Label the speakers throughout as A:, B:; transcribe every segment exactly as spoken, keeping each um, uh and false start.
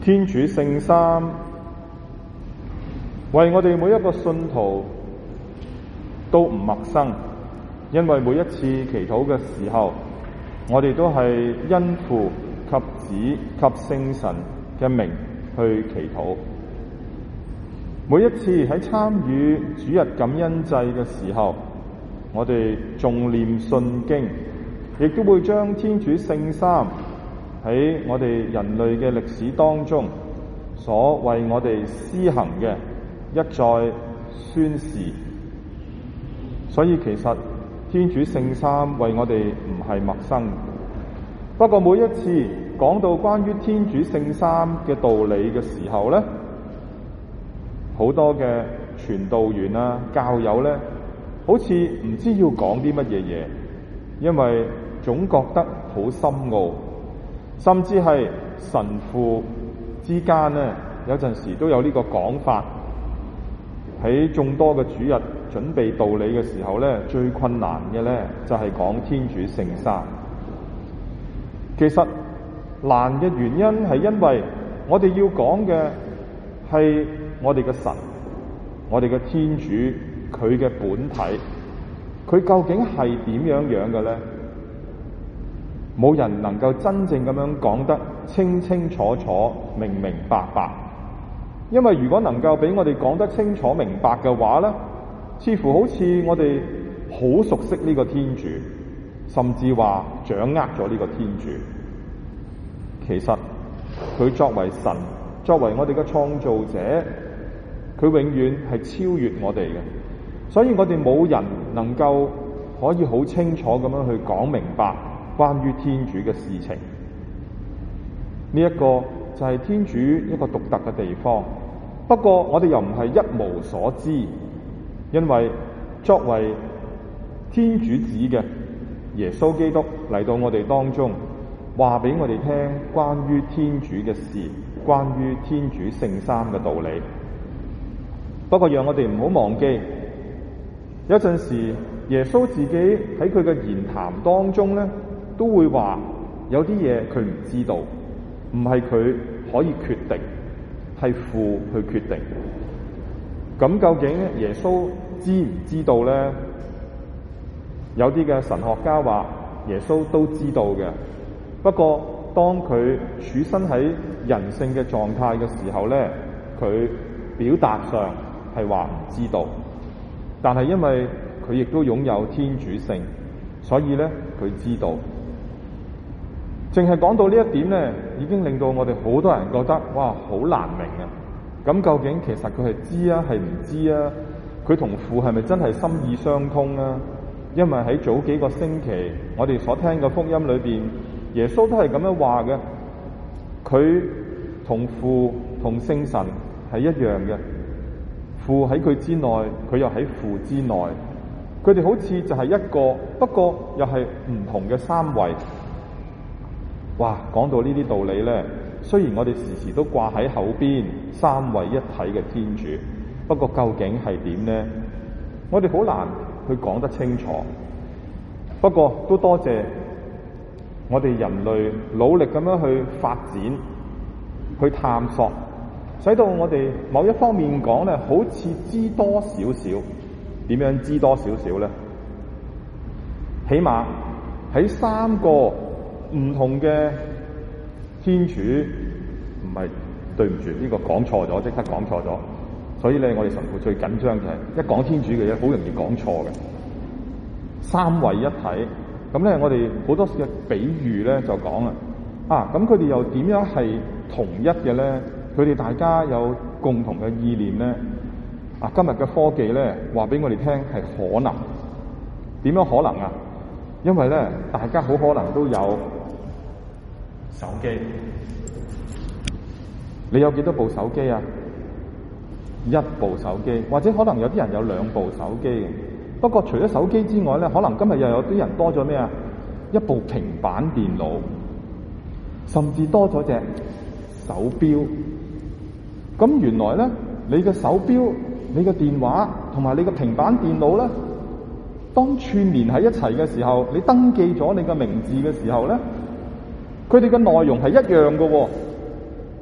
A: 天主聖三為我哋每一個信徒都唔陌生，因為每一次祈禱嘅時候，我哋都係因父及子及聖神嘅名去祈禱。每一次喺參與主日感恩祭嘅時候，我哋重念信經，亦都會將天主聖三喺我哋人類嘅歷史當中所為我哋施行嘅一再宣示。所以其實天主聖三為我哋唔係陌生，不過每一次講到關於天主聖三嘅道理嘅時候咧，好多嘅傳道員啊、教友咧，好似唔知要講啲乜嘢嘢，因為總覺得好深奧，甚至係神父之間咧，有陣時都有呢個講法。喺眾多嘅主日準備道理嘅時候咧，最困難嘅咧就係講天主聖三。其實難嘅原因係因為我哋要講嘅係我哋嘅神，我哋嘅天主，佢嘅本體，佢究竟係點樣樣嘅咧？冇人能夠真正咁樣講得清清楚楚、明明白白。因為如果能夠俾我哋講得清楚明白嘅話咧，似乎好似我哋好熟悉呢個天主，甚至話掌握咗呢個天主。其實佢作為神，作為我哋嘅創造者，佢永遠係超越我哋嘅，所以我哋冇人能夠可以好清楚咁樣去講明白關於天主嘅事情。呢一個就係天主一個獨特嘅地方。不過我哋又唔係一無所知，因為作為天主子嘅耶穌基督嚟到我哋當中，話俾我哋聽關於天主嘅事，關於天主聖三嘅道理。不過讓我哋唔好忘記，有陣時耶穌自己喺佢嘅言談當中咧，都會話有啲嘢佢唔知道，唔係佢可以決定，係父去決定。咁究竟耶穌知唔知道咧？有啲嘅神學家話耶穌都知道嘅，不過當佢處身喺人性嘅狀態嘅時候咧，佢表達上係話唔知道。但係因為佢亦都擁有天主性，所以咧佢知道。淨係講到呢一點咧，已經令到我哋好多人覺得哇，好難明啊！咁究竟其實佢係知啊，係唔知啊？佢同父係咪真係心意相通啊？因為喺早幾個星期我哋所聽嘅福音裏邊，耶穌都係咁樣話嘅，佢同父同聖神係一樣嘅，父喺佢之內，佢又喺父之內，佢哋好似就係一個，不過又係唔同嘅三位。哇，講到呢啲道理咧，雖然我哋時時都掛喺口邊三位一體嘅天主，不過究竟係點呢？我哋好難去講得清楚。不過都多謝我哋人類努力咁樣去發展、去探索，使到我哋某一方面講咧，好似知多少少。點樣知多少少咧？起碼喺三個唔同嘅天主，唔係，對唔住，呢個講錯咗，即刻講錯咗。所以咧，我哋神父最緊張嘅係一講天主嘅嘢，好容易講錯嘅。三位一體，咁咧我哋好多嘅比喻咧就講啦，啊，咁佢哋又點樣係同一嘅咧？佢哋大家有共同嘅意念咧？啊，今日嘅科技咧話俾我哋聽係可能，點樣可能啊？因為咧，大家好可能都有手機，你有幾多部手機啊？一部手機，或者可能有啲人有兩部手機嘅。不過除咗手機之外咧，可能今日又有啲人多咗咩啊？一部平板電腦，甚至多咗隻手錶。咁原來咧，你嘅手錶、你嘅電話同埋你嘅平板電腦咧，當串連喺一齊嘅時候，你登記咗你嘅名字嘅時候咧，佢哋嘅內容係一樣嘅喎。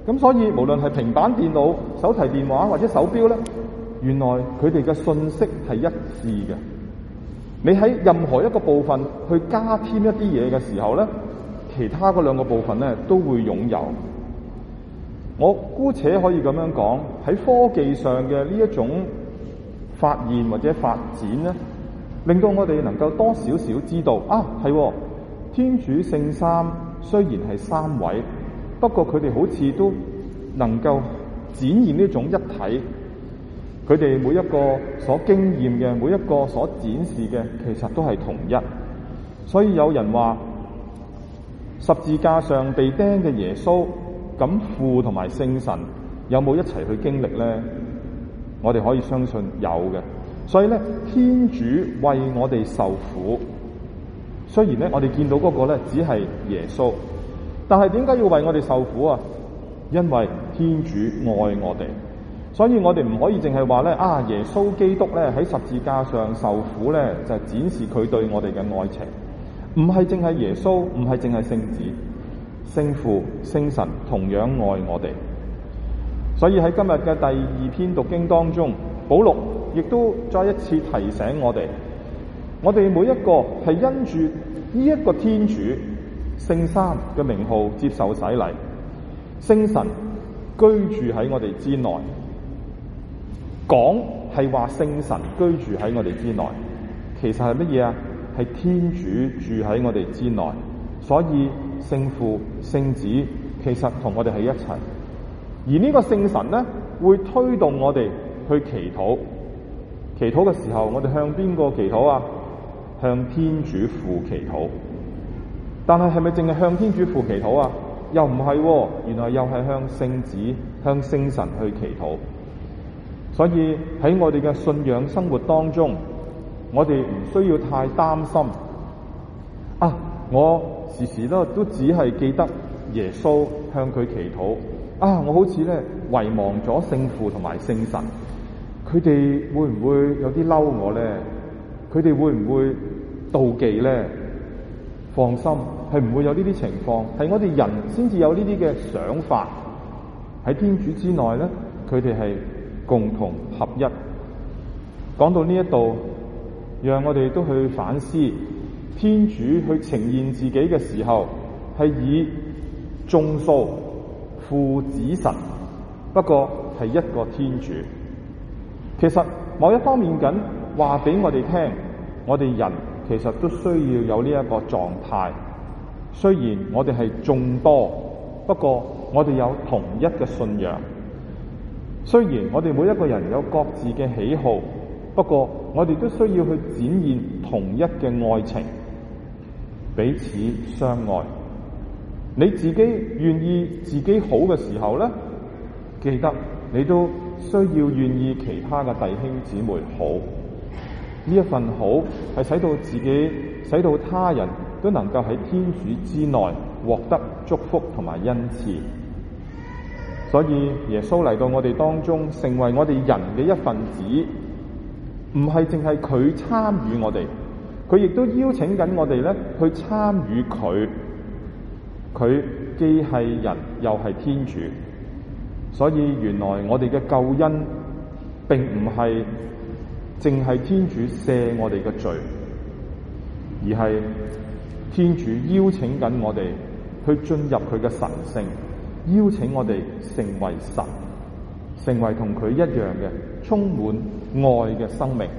A: 咁所以無論係平板電腦、手提電話或者手錶咧，原來佢哋嘅信息係一致嘅。你喺任何一個部分去加添一啲嘢嘅時候咧，其他嗰兩個部分咧都會擁有。我姑且可以咁樣講，喺科技上嘅呢一種發現或者發展咧，令到我哋能夠多少少知道啊，係天主聖三雖然係三位，不過佢哋好似都能夠展現呢種一體。佢哋每一個所經驗嘅，每一個所展示嘅，其實都係同一。所以有人話十字架上被釘嘅耶穌，咁父同埋聖神有冇一齊去經歷咧？我哋可以相信有嘅。所以咧，天主為我哋受苦，雖然咧我哋見到嗰個咧只係耶穌，但係點解要為我哋受苦啊？因為天主愛我哋。所以我哋唔可以淨係話咧啊，耶穌基督咧喺十字架上受苦咧，就係展示佢對我哋嘅愛情。唔係淨係耶穌，唔係淨係聖子，聖父、聖神同樣愛我哋。所以喺今日嘅第二篇讀經當中，保祿亦都再一次提醒我哋，我哋每一個係因住呢一個天主聖三嘅名號接受洗禮，聖神居住喺我哋之內。講係話聖神居住喺我哋之內，其實係乜嘢啊？係天主住喺我哋之內，所以聖父、聖子其實同我哋喺一齊。而呢個聖神咧，會推動我哋去祈禱。祈禱嘅時候，我哋向邊個祈禱啊？向天主父祈禱。但係係咪淨係向天主父祈禱啊？又唔係喎，原來又係向聖子、向聖神去祈禱。所以喺我哋嘅信仰生活當中，我哋唔需要太擔心啊！我時時都都只係記得耶穌，向佢祈禱啊！我好似咧遺忘咗聖父同埋聖神，佢哋會唔會有啲嬲我咧？佢哋會唔會妒忌咧？放心，係唔會有呢啲情況，係我哋人先至有呢啲嘅想法。喺天主之內咧，佢哋係共同合一。講到呢一度，讓我哋都去反思，天主去呈現自己嘅時候，係以眾數父子神，不過係一個天主。其實某一方面緊話俾我哋聽，我哋人其實都需要有呢一個狀態。雖然我哋係眾多，不過我哋有同一嘅信仰。雖然我哋每一個人有各自嘅喜好，不過我哋都需要去展現同一嘅愛情，彼此相愛。你自己願意自己好嘅時候咧，記得你都需要願意其他嘅弟兄姊妹好。呢一份好係使到自己、使到他人都能夠喺天主之內獲得祝福同埋恩賜。所以耶穌嚟到我哋當中，成為我哋人嘅一份子，唔係淨係佢參與我哋，佢亦都邀請緊我哋咧去參與佢。佢既係人又係天主，所以原來我哋嘅救恩並唔係淨係天主赦我哋嘅罪，而係天主邀請緊我哋去進入佢嘅神性，邀請我哋成為神，成為同佢一樣嘅充滿愛嘅生命。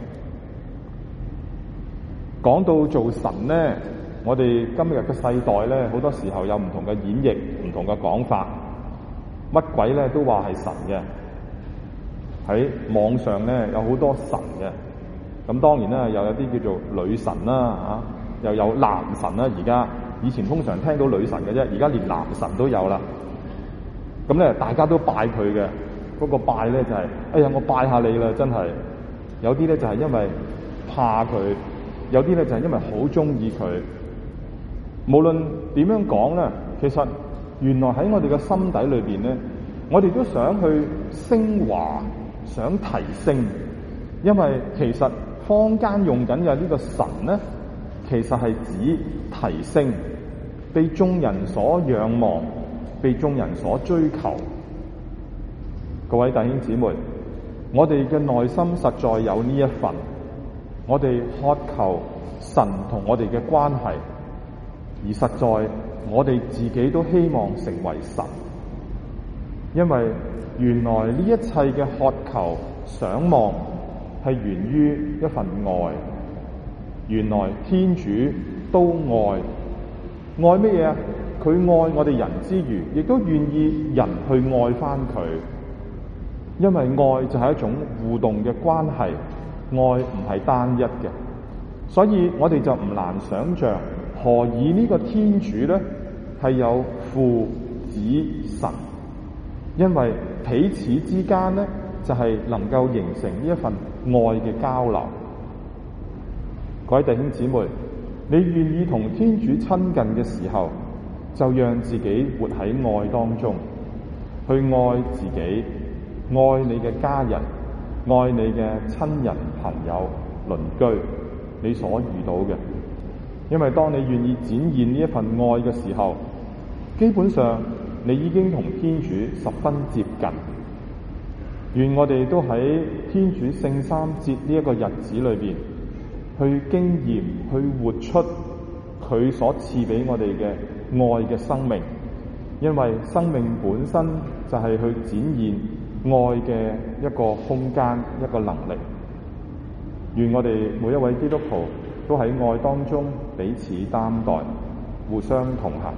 A: 講到做神咧，我哋今日嘅世代咧，好多時候有唔同嘅演繹，唔同嘅講法，乜鬼咧都話係神嘅。喺網上咧有好多神嘅，咁當然啦，又有啲叫做女神啦，啊，又有男神啦。而家以前通常聽到女神嘅啫，而家連男神都有啦。咁咧，大家都拜佢嘅，嗰個拜咧就係，哎呀，我拜下你啦，真係。有啲咧就係因為怕佢，有啲咧就係因為好中意佢。無論點樣講咧，其實原來喺我哋嘅心底裏邊咧，我哋都想去升華，想提升。因為其實坊間用緊嘅呢個神咧，其實係指提升，被眾人所仰望，被眾人所追求， 各位弟兄姊妹，我哋嘅內心實在有呢一份，我哋渴求神同我哋嘅關係，而實在我哋自己都希望成為神，因為原來呢一切嘅渴求、想望係源於一份愛。原來天主都愛，愛乜嘢啊？佢愛我哋人之餘，亦都願意人去愛翻佢。因為愛就係一種互動嘅關係，愛唔係單一嘅，所以我哋就唔難想象何以呢個天主咧係有父子神，因為彼此之間咧就係能夠形成呢一份愛嘅交流。各位弟兄姊妹，你願意同天主親近嘅時候，就讓自己活喺愛當中，去愛自己，愛你嘅家人，愛你嘅親人、朋友、鄰居，你所遇到嘅。因為當你願意展現呢一份愛嘅時候，基本上你已經同天主十分接近。願我哋都喺天主聖三節呢一個日子裏邊，去經驗、去活出佢所賜俾我哋嘅愛嘅生命。因為生命本身就係去展現愛嘅一個空間、一個能力。願我哋每一位基督徒都喺愛當中彼此擔待，互相同行。